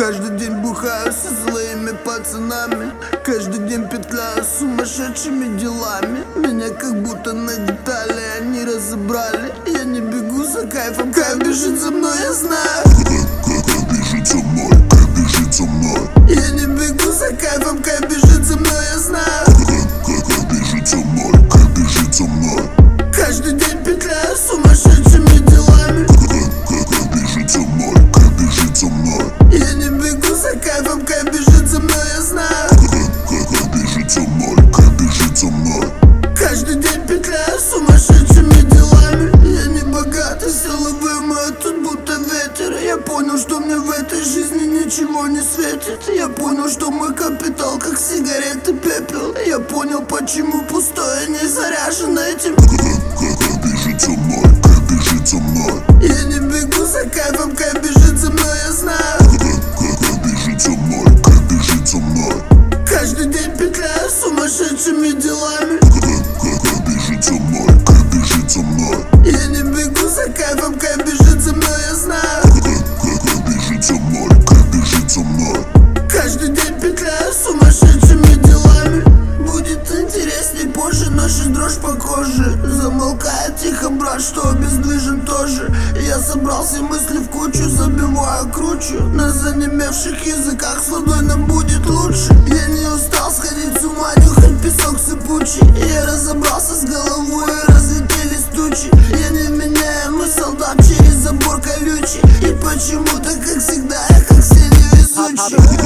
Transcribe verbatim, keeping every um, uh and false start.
Каждый день бухаю со злыми пацанами, каждый день петляю с сумасшедшими делами. Меня как будто на детали они разобрали. Я не бегу за кайфом, кайф бежит за мной, я знаю. Кайф бежит за мной, кайф бежит за мной. Я не бегу за кайфом, кайф бежит за мной, я знаю. Кайф бежит за мной, кайф бежит за мной. Каждый день петляю с сумасшедшими делами. Кайф бежит за мной, кайф бежит за мной. Я не бегу за кайфом, кайф бежит за мной, я знаю. Кайф бежит за мной, кайф бежит за мной. Каждый день петляю с сумасшедшими делами. Я не богатый, силовые мои тут будто ветер. Я понял, что мне в этой жизни ничего не светит. Я понял, что мой капитал как сигареты пепел. Я понял, почему пустое не заряжено этим. Кайф бежит за мной, кайф бежит за мной. Я не бегу за кайфом, кайф бежит за мной, я знаю. Кайф бежит за мной, кайф бежит за мной. Каждый день петляю с сумасшедшими делами. Кайф бежит за мной, кайф бежит за мной. Я не бегу за кайфом, кайф бежит за мной, я знаю. Кайф бежит за мной, кайф бежит за мной. Каждый день петляю с сумасшедшими делами. Будет интересней позже, наша дрожь по коже. Замолкает тихо, брат, что обездвижен тоже. Я собрал все мысли в кучу, забиваю кручу. На занемевших языках с водой нам будет лучше. Я не устал сходить с ума, нюхать песок сыпучий. Я разобрался с головой, разлетелись тучи. Я невменяемый солдат через забор колючий. И почему-то, как всегда, я как все невезучий.